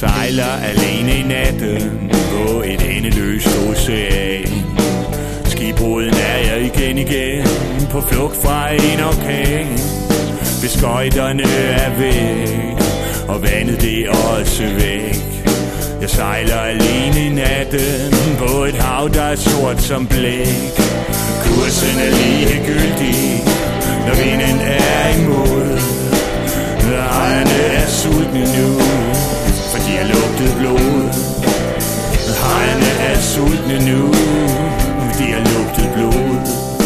sejler alene i natten på et endeløst ocean. Skibbruden er jeg igen på flugt fra en orkan. Beskøjterne er væk, og vandet det er også væk. Jeg sejler alene i natten på et hav, der er sort som blæk. Kursen er ligegyldig, når vinden er imod. Hajerne er sultne nu, for de har lugtet blod. Hajerne er sultne nu, for de har lugtet blod.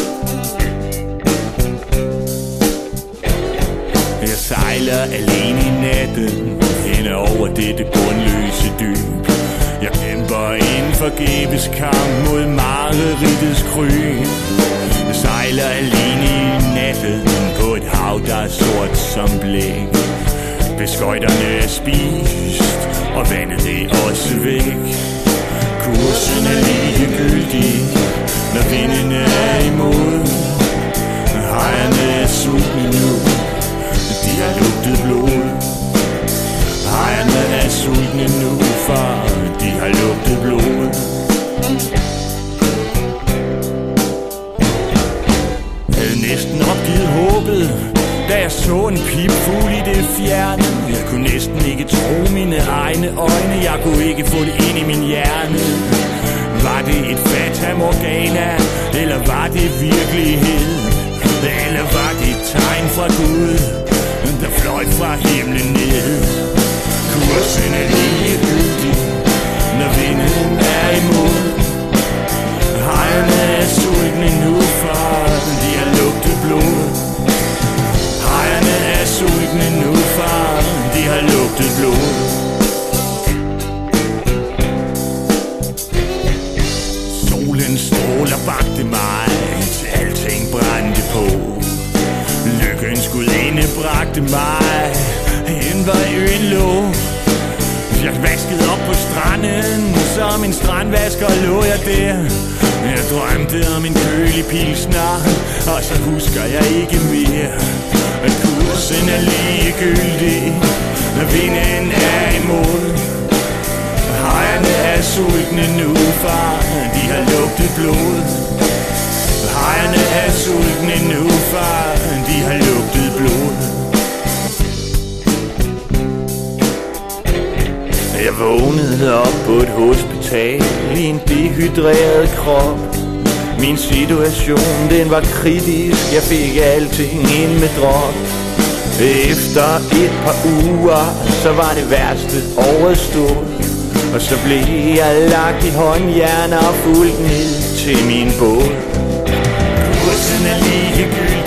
Jeg sejler alene i natten hen over dette grundløse dyb. Jeg kæmper en forgæves kamp mod mareridtets kryn. Jeg sejler alene i natten på et hav, der er sort som blæk. Beskøjterne er spist, og vandet det er også væk. Kursen er ligegyldig, når vinden er imod. Hajerne er sultne nu, de har lugtet blod. Hajerne er sultne nu, for de har lugtet blod. Havde næsten opgivet håbet, da jeg så en pipfugl i det fjerne. Jeg kunne næsten ikke tro mine egne øjne, jeg kunne ikke få det ind i min hjerne. Var det et fata morgana, eller var det virkelighed? Eller var det et tegn fra Gud, der fløj fra himlen ned? Kursen er ligegyldig, når vinden er imod. Hajerne er sultne nu, for de har lugtet blod. Hajerne er sultne nu, for de har lugtet blod. Solens stråler bagte mig, til alting brændte på. Lykkens gudinde bragte mig hen, hvor øen lå. Jeg vaskede op på stranden, som en strandvasker lå jeg der. Jeg drømte om en kølig pilsner, og så husker jeg ikke mere. At kursen er ligegyldig, når vinden er imod. Hajerne er sultne nu, for de har lugtet blod. Hajerne er sultne nu, for de har lugtet blod. Jeg vågnede op på et hospital i en dehydreret krop. Min situation, den var kritisk, jeg fik alting ind med drop. Efter et par uger, så var det værste overstået. Og så blev jeg lagt i håndjern og fulgt ned til min båd. Kursen er ligegyldig,